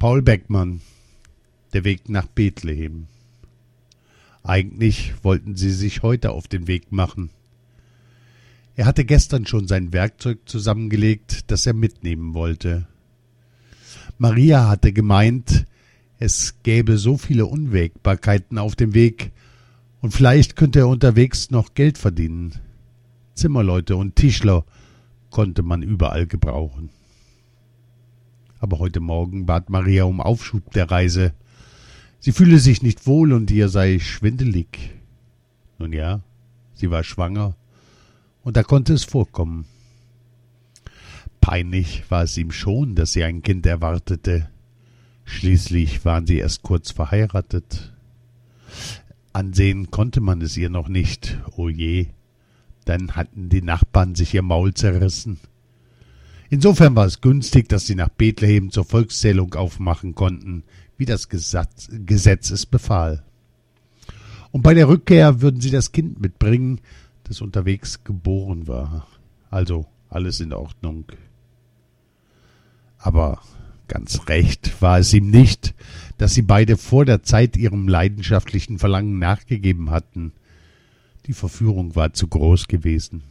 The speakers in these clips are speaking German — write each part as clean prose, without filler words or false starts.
Paul Beckmann, der Weg nach Bethlehem. Eigentlich wollten sie sich heute auf den Weg machen. Er hatte gestern schon sein Werkzeug zusammengelegt, das er mitnehmen wollte. Maria hatte gemeint, es gäbe so viele Unwägbarkeiten auf dem Weg und vielleicht könnte er unterwegs noch Geld verdienen. Zimmerleute und Tischler konnte man überall gebrauchen. Aber heute Morgen bat Maria um Aufschub der Reise. Sie fühle sich nicht wohl und ihr sei schwindelig. Nun ja, sie war schwanger und da konnte es vorkommen. Peinlich war es ihm schon, dass sie ein Kind erwartete. Schließlich waren sie erst kurz verheiratet. Ansehen konnte man es ihr noch nicht, o je. Dann hatten die Nachbarn sich ihr Maul zerrissen. Insofern war es günstig, dass sie nach Bethlehem zur Volkszählung aufmachen konnten, wie das Gesetz es befahl. Und bei der Rückkehr würden sie das Kind mitbringen, das unterwegs geboren war. Also alles in Ordnung. Aber ganz recht war es ihm nicht, dass sie beide vor der Zeit ihrem leidenschaftlichen Verlangen nachgegeben hatten. Die Verführung war zu groß gewesen.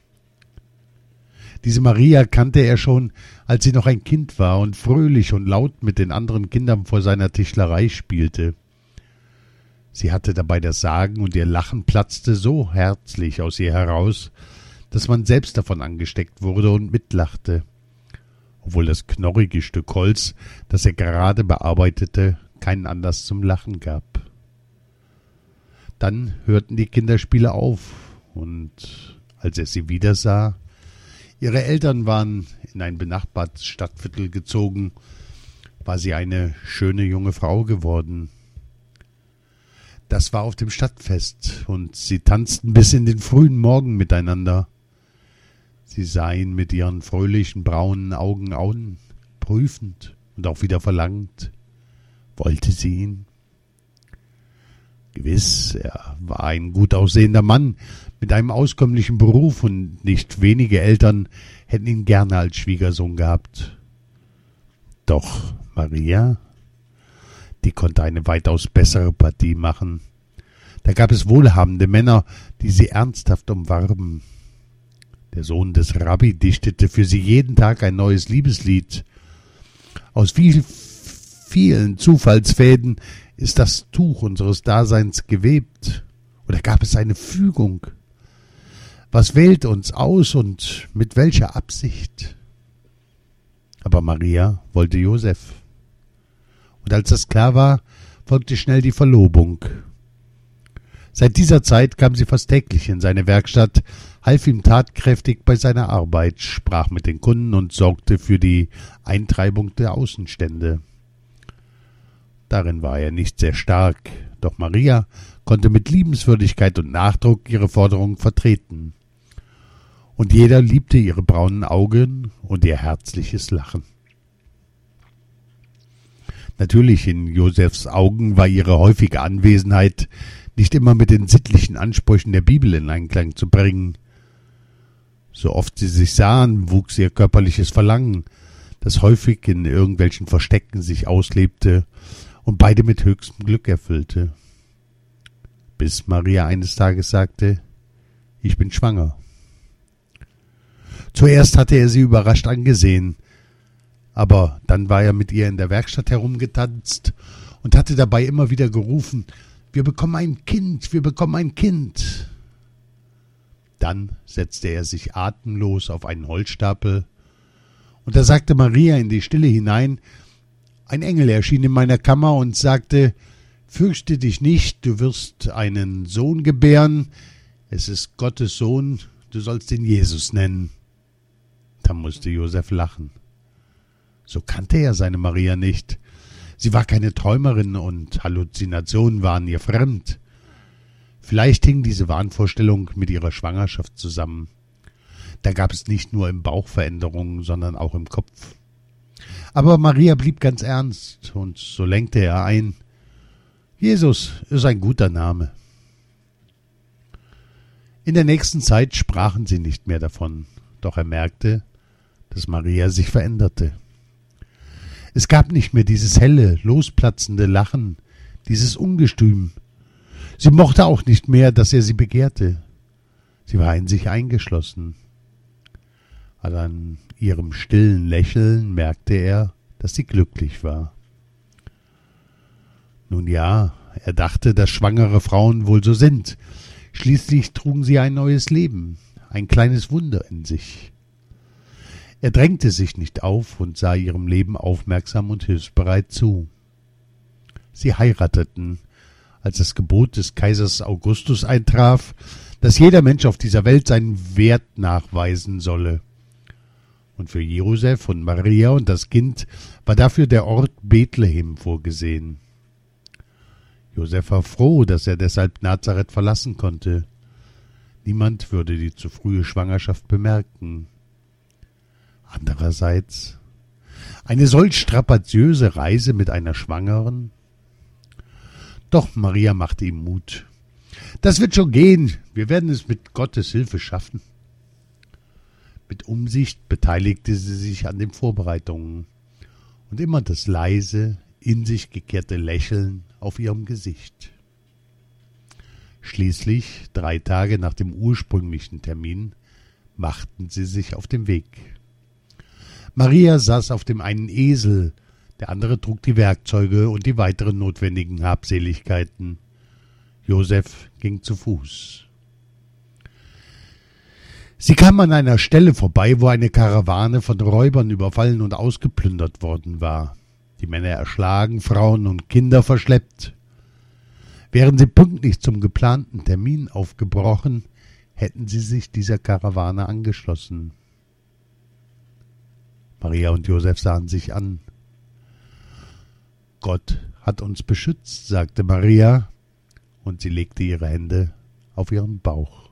Diese Maria kannte er schon, als sie noch ein Kind war und fröhlich und laut mit den anderen Kindern vor seiner Tischlerei spielte. Sie hatte dabei das Sagen und ihr Lachen platzte so herzlich aus ihr heraus, dass man selbst davon angesteckt wurde und mitlachte, obwohl das knorrige Stück Holz, das er gerade bearbeitete, keinen Anlass zum Lachen gab. Dann hörten die Kinderspiele auf, und als er sie wieder sah, ihre Eltern waren in ein benachbartes Stadtviertel gezogen, war sie eine schöne junge Frau geworden. Das war auf dem Stadtfest, und sie tanzten bis in den frühen Morgen miteinander. Sie sah ihn mit ihren fröhlichen braunen Augen an, prüfend und auch wieder verlangend. Wollte sie ihn? Gewiss, er war ein gut aussehender Mann mit einem auskömmlichen Beruf, und nicht wenige Eltern hätten ihn gerne als Schwiegersohn gehabt. Doch Maria, die konnte eine weitaus bessere Partie machen. Da gab es wohlhabende Männer, die sie ernsthaft umwarben. Der Sohn des Rabbi dichtete für sie jeden Tag ein neues Liebeslied. Aus vielen Zufallsfäden ist das Tuch unseres Daseins gewebt. Oder gab es eine Fügung? Was wählt uns aus und mit welcher Absicht? Aber Maria wollte Josef. Und als das klar war, folgte schnell die Verlobung. Seit dieser Zeit kam sie fast täglich in seine Werkstatt, half ihm tatkräftig bei seiner Arbeit, sprach mit den Kunden und sorgte für die Eintreibung der Außenstände. Darin war er nicht sehr stark, doch Maria konnte mit Liebenswürdigkeit und Nachdruck ihre Forderungen vertreten. Und jeder liebte ihre braunen Augen und ihr herzliches Lachen. Natürlich, in Josefs Augen war ihre häufige Anwesenheit nicht immer mit den sittlichen Ansprüchen der Bibel in Einklang zu bringen. So oft sie sich sahen, wuchs ihr körperliches Verlangen, das häufig in irgendwelchen Verstecken sich auslebte und beide mit höchstem Glück erfüllte. Bis Maria eines Tages sagte: »Ich bin schwanger.« Zuerst hatte er sie überrascht angesehen, aber dann war er mit ihr in der Werkstatt herumgetanzt und hatte dabei immer wieder gerufen: »Wir bekommen ein Kind, wir bekommen ein Kind!« Dann setzte er sich atemlos auf einen Holzstapel, und da sagte Maria in die Stille hinein: »Ein Engel erschien in meiner Kammer und sagte: Fürchte dich nicht, du wirst einen Sohn gebären, es ist Gottes Sohn, du sollst ihn Jesus nennen.« Da musste Josef lachen. So kannte er seine Maria nicht. Sie war keine Träumerin und Halluzinationen waren ihr fremd. Vielleicht hing diese Wahnvorstellung mit ihrer Schwangerschaft zusammen. Da gab es nicht nur im Bauch Veränderungen, sondern auch im Kopf. Aber Maria blieb ganz ernst, und so lenkte er ein: Jesus ist ein guter Name. In der nächsten Zeit sprachen sie nicht mehr davon, doch er merkte, dass Maria sich veränderte. Es gab nicht mehr dieses helle, losplatzende Lachen, dieses Ungestüm. Sie mochte auch nicht mehr, dass er sie begehrte. Sie war in sich eingeschlossen. Aber an ihrem stillen Lächeln merkte er, dass sie glücklich war. Nun ja, er dachte, dass schwangere Frauen wohl so sind. Schließlich trugen sie ein neues Leben, ein kleines Wunder in sich. Er drängte sich nicht auf und sah ihrem Leben aufmerksam und hilfsbereit zu. Sie heirateten, als das Gebot des Kaisers Augustus eintraf, dass jeder Mensch auf dieser Welt seinen Wert nachweisen solle. Und für Josef und Maria und das Kind war dafür der Ort Bethlehem vorgesehen. Josef war froh, dass er deshalb Nazareth verlassen konnte. Niemand würde die zu frühe Schwangerschaft bemerken. Andererseits, eine solch strapaziöse Reise mit einer Schwangeren? Doch Maria machte ihm Mut. Das wird schon gehen, wir werden es mit Gottes Hilfe schaffen. Mit Umsicht beteiligte sie sich an den Vorbereitungen und immer das leise, in sich gekehrte Lächeln auf ihrem Gesicht. Schließlich, 3 Tage nach dem ursprünglichen Termin, machten sie sich auf den Weg. Maria saß auf dem einen Esel, der andere trug die Werkzeuge und die weiteren notwendigen Habseligkeiten. Josef ging zu Fuß. Sie kam an einer Stelle vorbei, wo eine Karawane von Räubern überfallen und ausgeplündert worden war. Die Männer erschlagen, Frauen und Kinder verschleppt. Wären sie pünktlich zum geplanten Termin aufgebrochen, hätten sie sich dieser Karawane angeschlossen. Maria und Josef sahen sich an. Gott hat uns beschützt, sagte Maria, und sie legte ihre Hände auf ihren Bauch.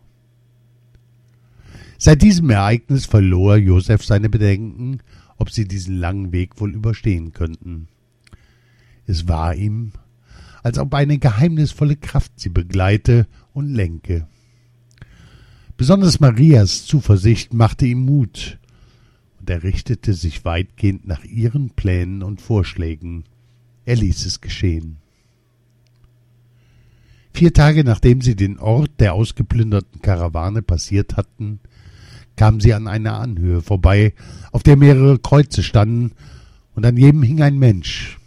Seit diesem Ereignis verlor Josef seine Bedenken, ob sie diesen langen Weg wohl überstehen könnten. Es war ihm, als ob eine geheimnisvolle Kraft sie begleite und lenke. Besonders Marias Zuversicht machte ihm Mut, und er richtete sich weitgehend nach ihren Plänen und Vorschlägen. Er ließ es geschehen. 4 Tage nachdem sie den Ort der ausgeplünderten Karawane passiert hatten, kamen sie an einer Anhöhe vorbei, auf der mehrere Kreuze standen, und an jedem hing ein Mensch.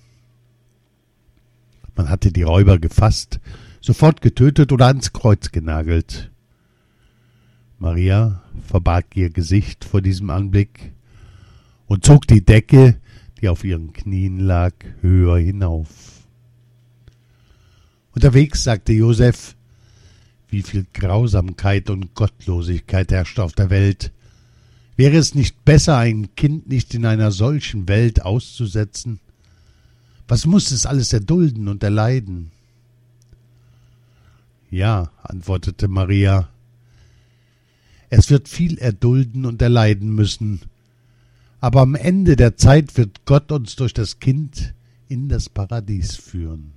Man hatte die Räuber gefasst, sofort getötet oder ans Kreuz genagelt. Maria verbarg ihr Gesicht vor diesem Anblick und zog die Decke, die auf ihren Knien lag, höher hinauf. Unterwegs sagte Josef: Wie viel Grausamkeit und Gottlosigkeit herrscht auf der Welt. Wäre es nicht besser, ein Kind nicht in einer solchen Welt auszusetzen? Was muss es alles erdulden und erleiden? Ja, antwortete Maria, es wird viel erdulden und erleiden müssen, aber am Ende der Zeit wird Gott uns durch das Kind in das Paradies führen.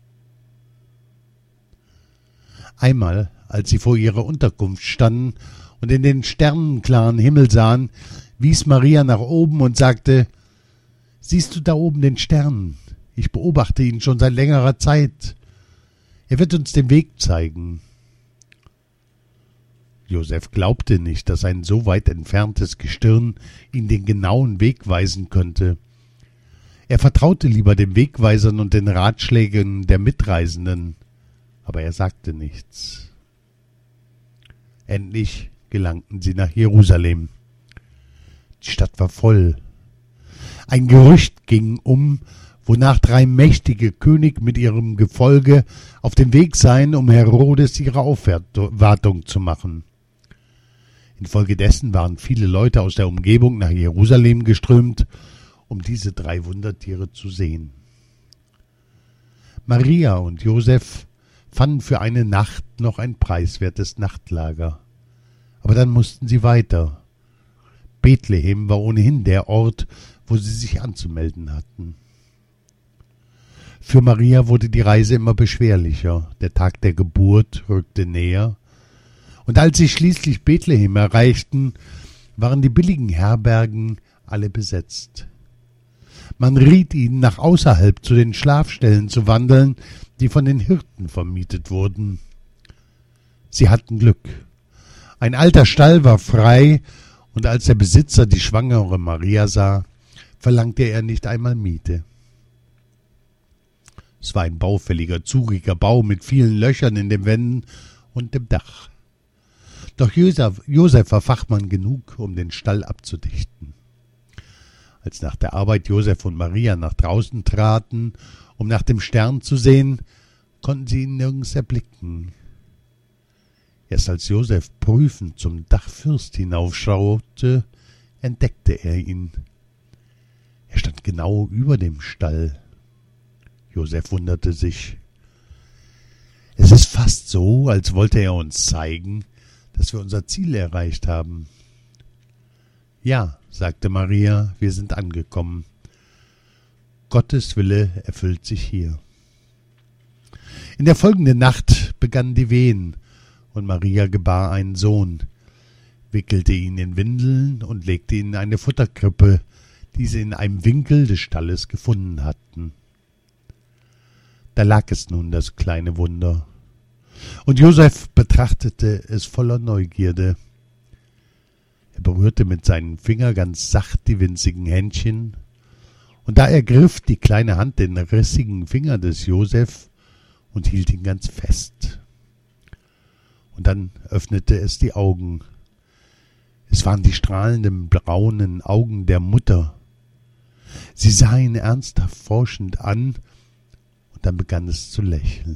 Einmal, als sie vor ihrer Unterkunft standen und in den sternenklaren Himmel sahen, wies Maria nach oben und sagte: »Siehst du da oben den Stern? Ich beobachte ihn schon seit längerer Zeit. Er wird uns den Weg zeigen.« Josef glaubte nicht, dass ein so weit entferntes Gestirn ihn den genauen Weg weisen könnte. Er vertraute lieber den Wegweisern und den Ratschlägen der Mitreisenden, aber er sagte nichts. Endlich gelangten sie nach Jerusalem. Die Stadt war voll. Ein Gerücht ging um, wonach 3 mächtige Könige mit ihrem Gefolge auf dem Weg seien, um Herodes ihre Aufwartung zu machen. Infolgedessen waren viele Leute aus der Umgebung nach Jerusalem geströmt, um diese 3 Wundertiere zu sehen. Maria und Josef fanden für eine Nacht noch ein preiswertes Nachtlager. Aber dann mussten sie weiter. Bethlehem war ohnehin der Ort, wo sie sich anzumelden hatten. Für Maria wurde die Reise immer beschwerlicher. Der Tag der Geburt rückte näher. Und als sie schließlich Bethlehem erreichten, waren die billigen Herbergen alle besetzt. Man riet ihnen, nach außerhalb zu den Schlafstellen zu wandeln, die von den Hirten vermietet wurden. Sie hatten Glück. Ein alter Stall war frei, und als der Besitzer die schwangere Maria sah, verlangte er nicht einmal Miete. Es war ein baufälliger, zuriger Bau mit vielen Löchern in den Wänden und dem Dach. Doch Josef war Fachmann genug, um den Stall abzudichten. Als nach der Arbeit Josef und Maria nach draußen traten, um nach dem Stern zu sehen, konnten sie ihn nirgends erblicken. Erst als Josef prüfend zum Dachfirst hinaufschaute, entdeckte er ihn. Er stand genau über dem Stall. Josef wunderte sich. Es ist fast so, als wollte er uns zeigen, dass wir unser Ziel erreicht haben. Ja, sagte Maria, wir sind angekommen. Gottes Wille erfüllt sich hier. In der folgenden Nacht begannen die Wehen, und Maria gebar einen Sohn, wickelte ihn in Windeln und legte ihn in eine Futterkrippe, die sie in einem Winkel des Stalles gefunden hatten. Da lag es nun, das kleine Wunder. Und Josef betrachtete es voller Neugierde. Er berührte mit seinen Fingern ganz sacht die winzigen Händchen, und da ergriff die kleine Hand den rissigen Finger des Josef und hielt ihn ganz fest. Und dann öffnete es die Augen. Es waren die strahlenden braunen Augen der Mutter. Sie sah ihn ernsthaft forschend an, und dann begann es zu lächeln.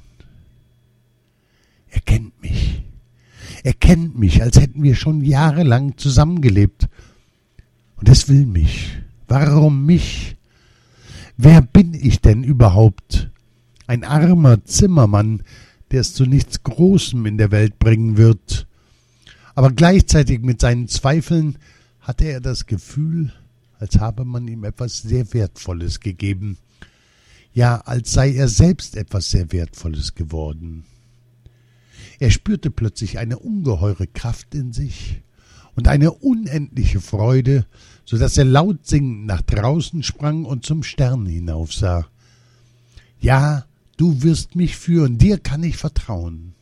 Er kennt mich, als hätten wir schon jahrelang zusammengelebt. Und es will mich. Warum mich? Wer bin ich denn überhaupt? Ein armer Zimmermann, der es zu nichts Großem in der Welt bringen wird. Aber gleichzeitig mit seinen Zweifeln hatte er das Gefühl, als habe man ihm etwas sehr Wertvolles gegeben. Ja, als sei er selbst etwas sehr Wertvolles geworden. Er spürte plötzlich eine ungeheure Kraft in sich und eine unendliche Freude, so dass er laut singend nach draußen sprang und zum Stern hinaufsah. Ja, du wirst mich führen, dir kann ich vertrauen.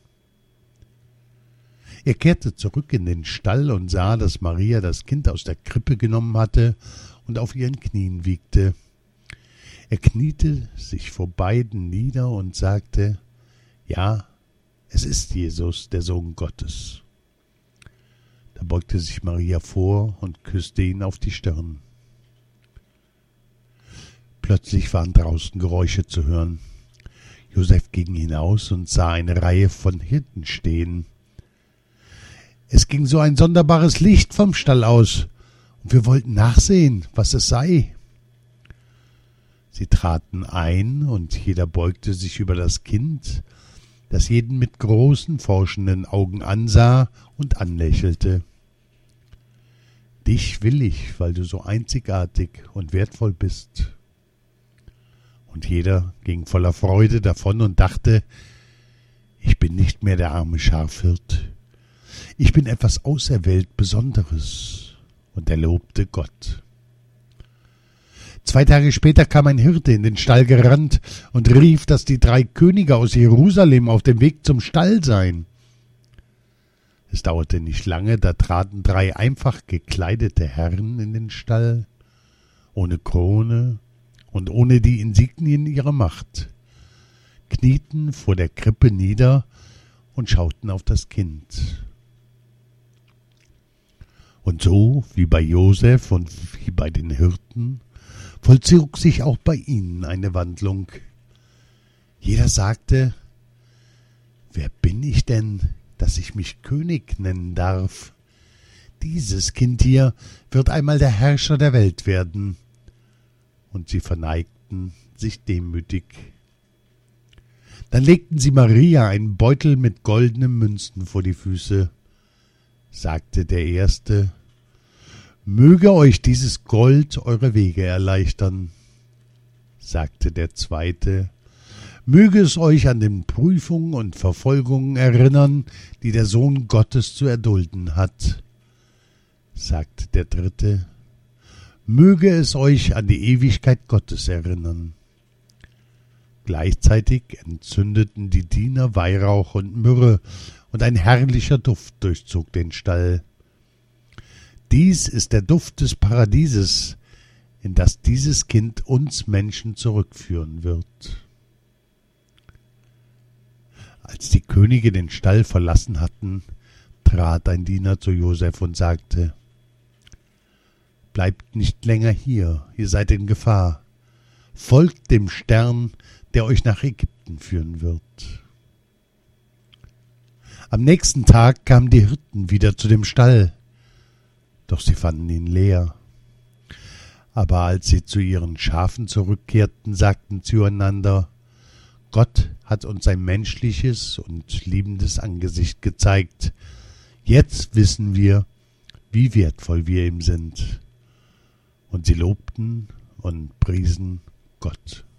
Er kehrte zurück in den Stall und sah, dass Maria das Kind aus der Krippe genommen hatte und auf ihren Knien wiegte. Er kniete sich vor beiden nieder und sagte, ja, es ist Jesus, der Sohn Gottes. Da beugte sich Maria vor und küsste ihn auf die Stirn. Plötzlich waren draußen Geräusche zu hören. Josef ging hinaus und sah eine Reihe von Hirten stehen. Es ging so ein sonderbares Licht vom Stall aus, und wir wollten nachsehen, was es sei. Sie traten ein, und jeder beugte sich über das Kind, das jeden mit großen, forschenden Augen ansah und anlächelte. Dich will ich, weil du so einzigartig und wertvoll bist. Und jeder ging voller Freude davon und dachte, ich bin nicht mehr der arme Schafhirt. Ich bin etwas auserwählt Besonderes. Und er lobte Gott. 2 Tage später kam ein Hirte in den Stall gerannt und rief, dass die 3 Könige aus Jerusalem auf dem Weg zum Stall seien. Es dauerte nicht lange, da traten 3 einfach gekleidete Herren in den Stall, ohne Krone und ohne die Insignien ihrer Macht, knieten vor der Krippe nieder und schauten auf das Kind. Und so wie bei Josef und wie bei den Hirten vollzog sich auch bei ihnen eine Wandlung. Jeder sagte, wer bin ich denn, dass ich mich König nennen darf? Dieses Kind hier wird einmal der Herrscher der Welt werden. Und sie verneigten sich demütig. Dann legten sie Maria einen Beutel mit goldenen Münzen vor die Füße. Sagte der Erste, möge euch dieses Gold eure Wege erleichtern. Sagte der Zweite, möge es euch an den Prüfungen und Verfolgungen erinnern, die der Sohn Gottes zu erdulden hat. Sagte der Dritte, Möge es euch an die Ewigkeit Gottes erinnern. Gleichzeitig entzündeten die Diener Weihrauch und Myrrhe, und ein herrlicher Duft durchzog den Stall. Dies ist der Duft des Paradieses, in das dieses Kind uns Menschen zurückführen wird. Als die Könige den Stall verlassen hatten, trat ein Diener zu Josef und sagte: Bleibt nicht länger hier, ihr seid in Gefahr. Folgt dem Stern, der euch nach Ägypten führen wird. Am nächsten Tag kamen die Hirten wieder zu dem Stall, doch sie fanden ihn leer. Aber als sie zu ihren Schafen zurückkehrten, sagten sie zueinander: Gott hat uns sein menschliches und liebendes Angesicht gezeigt. Jetzt wissen wir, wie wertvoll wir ihm sind. Und sie lobten und priesen Gott.